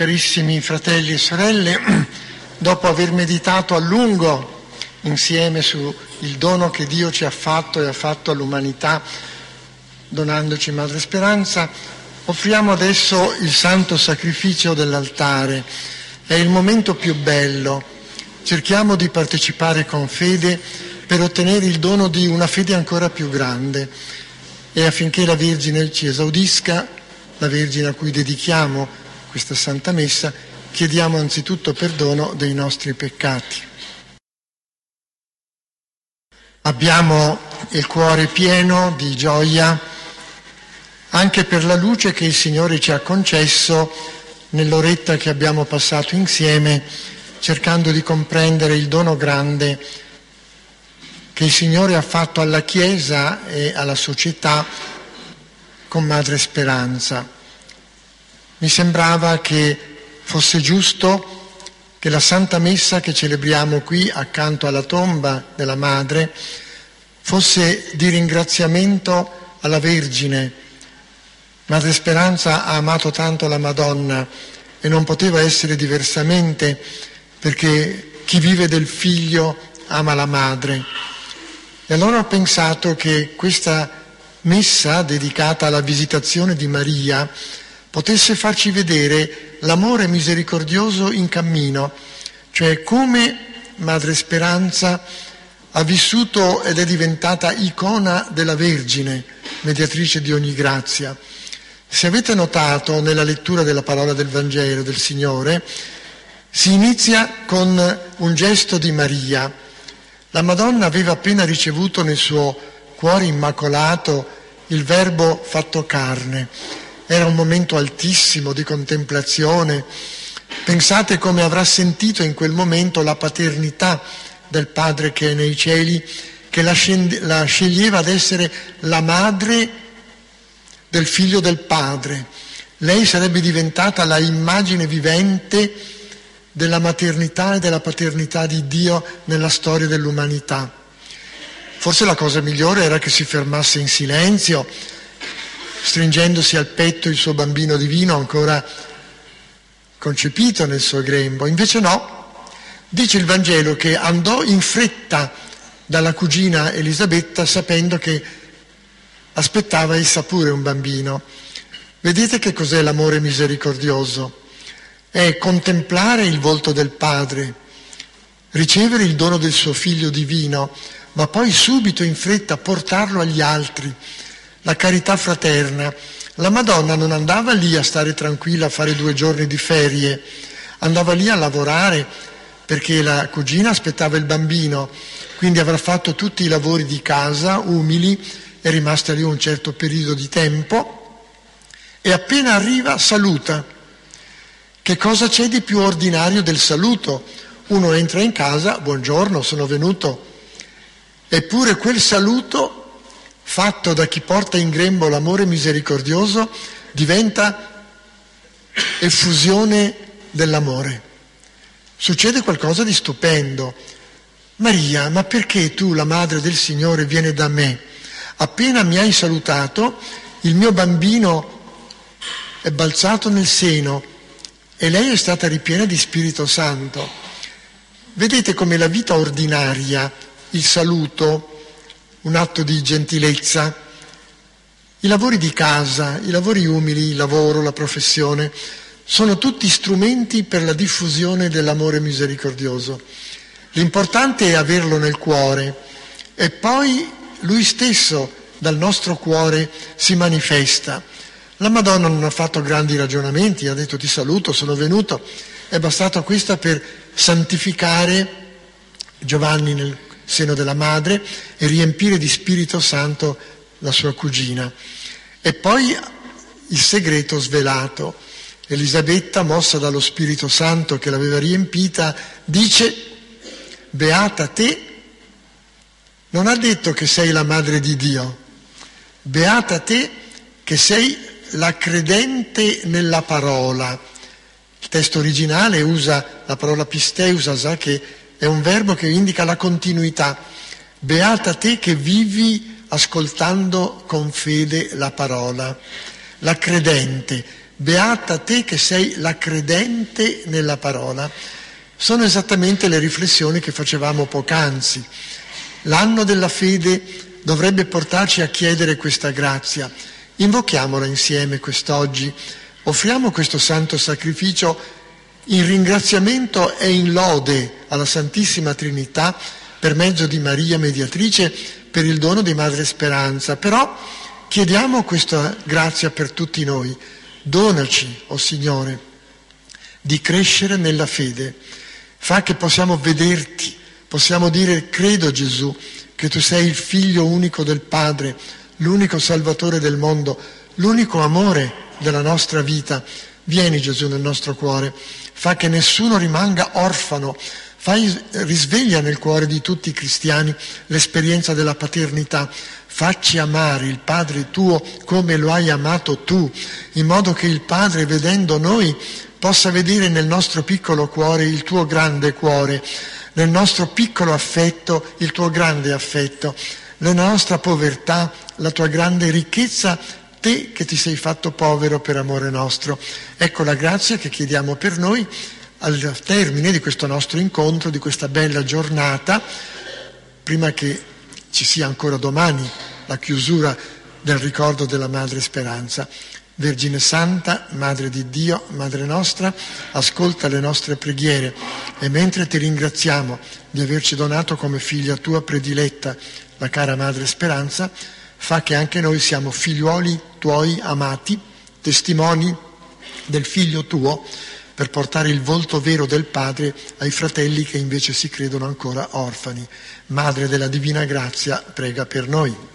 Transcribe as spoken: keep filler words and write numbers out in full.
Carissimi fratelli e sorelle, dopo aver meditato a lungo insieme sul dono che Dio ci ha fatto e ha fatto all'umanità, donandoci Madre Speranza, offriamo adesso il santo sacrificio dell'altare. È il momento più bello. Cerchiamo di partecipare con fede per ottenere il dono di una fede ancora più grande, e affinché la Vergine ci esaudisca, la Vergine a cui dedichiamo questa Santa Messa, chiediamo anzitutto perdono dei nostri peccati. Abbiamo il cuore pieno di gioia anche per la luce che il Signore ci ha concesso nell'oretta che abbiamo passato insieme, cercando di comprendere il dono grande che il Signore ha fatto alla Chiesa e alla società con Madre Speranza. Mi sembrava che fosse giusto che la Santa Messa che celebriamo qui accanto alla tomba della Madre fosse di ringraziamento alla Vergine. Madre Speranza ha amato tanto la Madonna e non poteva essere diversamente, perché chi vive del Figlio ama la Madre. E allora ho pensato che questa Messa dedicata alla visitazione di Maria potesse farci vedere l'amore misericordioso in cammino, cioè come Madre Speranza ha vissuto ed è diventata icona della Vergine, mediatrice di ogni grazia. Se avete notato nella lettura della parola del Vangelo del Signore, si inizia con un gesto di Maria. La Madonna aveva appena ricevuto nel suo cuore immacolato il Verbo fatto carne. Era un momento altissimo di contemplazione. Pensate come avrà sentito in quel momento la paternità del Padre che è nei cieli, che la, scende, la sceglieva ad essere la madre del Figlio del Padre. Lei sarebbe diventata la immagine vivente della maternità e della paternità di Dio nella storia dell'umanità. Forse la cosa migliore era che si fermasse in silenzio, stringendosi al petto il suo bambino divino ancora concepito nel suo grembo. Invece no, dice il Vangelo che andò in fretta dalla cugina Elisabetta sapendo che aspettava essa pure un bambino. Vedete che cos'è l'amore misericordioso? È contemplare il volto del Padre, ricevere il dono del suo Figlio divino, ma poi subito in fretta portarlo agli altri. La carità fraterna. La Madonna non andava lì a stare tranquilla a fare due giorni di ferie, andava lì a lavorare perché la cugina aspettava il bambino, quindi avrà fatto tutti i lavori di casa umili, è rimasta lì un certo periodo di tempo e appena arriva saluta. Che cosa c'è di più ordinario del saluto? Uno entra in casa, buongiorno, sono venuto. Eppure quel saluto fatto da chi porta in grembo l'amore misericordioso diventa effusione dell'amore. Succede qualcosa di stupendo. Maria, ma perché tu, la madre del Signore, vieni da me? Appena mi hai salutato, il mio bambino è balzato nel seno e lei è stata ripiena di Spirito Santo. Vedete come la vita ordinaria, il saluto, un atto di gentilezza, i lavori di casa, i lavori umili, il lavoro, la professione, sono tutti strumenti per la diffusione dell'amore misericordioso. L'importante è averlo nel cuore e poi lui stesso dal nostro cuore si manifesta. La Madonna non ha fatto grandi ragionamenti, ha detto ti saluto, sono venuto, è bastato questa per santificare Giovanni nel seno della madre e riempire di Spirito Santo la sua cugina. E poi il segreto svelato. Elisabetta, mossa dallo Spirito Santo che l'aveva riempita, dice: beata te, non ha detto che sei la madre di Dio, beata te che sei la credente nella parola. Il testo originale usa la parola pisteusa, che è un verbo che indica la continuità. Beata te che vivi ascoltando con fede la parola. La credente. beata te che sei la credente nella parola. Sono esattamente le riflessioni che facevamo poc'anzi. L'anno della fede dovrebbe portarci a chiedere questa grazia. Invochiamola insieme quest'oggi, offriamo questo santo sacrificio in ringraziamento e in lode alla Santissima Trinità per mezzo di Maria Mediatrice per il dono di Madre Speranza. Però chiediamo questa grazia per tutti noi. Donaci, o Signore, di crescere nella fede. Fa che possiamo vederti, possiamo dire: credo, Gesù, che tu sei il figlio unico del Padre, l'unico Salvatore del mondo, l'unico amore della nostra vita. Vieni, Gesù, nel nostro cuore. Fa che nessuno rimanga orfano. Fai, risveglia nel cuore di tutti i cristiani l'esperienza della paternità. Facci amare il Padre tuo come lo hai amato tu, in modo che il Padre, vedendo noi, possa vedere nel nostro piccolo cuore il tuo grande cuore, nel nostro piccolo affetto il tuo grande affetto, nella nostra povertà la tua grande ricchezza, te che ti sei fatto povero per amore nostro. Ecco la grazia che chiediamo per noi al termine di questo nostro incontro, di questa bella giornata, prima che ci sia ancora domani la chiusura del ricordo della Madre Speranza. Vergine Santa, Madre di Dio, Madre nostra, ascolta le nostre preghiere e mentre ti ringraziamo di averci donato come figlia tua prediletta la cara Madre Speranza, fa che anche noi siamo figliuoli tuoi amati, testimoni del Figlio tuo, per portare il volto vero del Padre ai fratelli che invece si credono ancora orfani. Madre della Divina Grazia, prega per noi.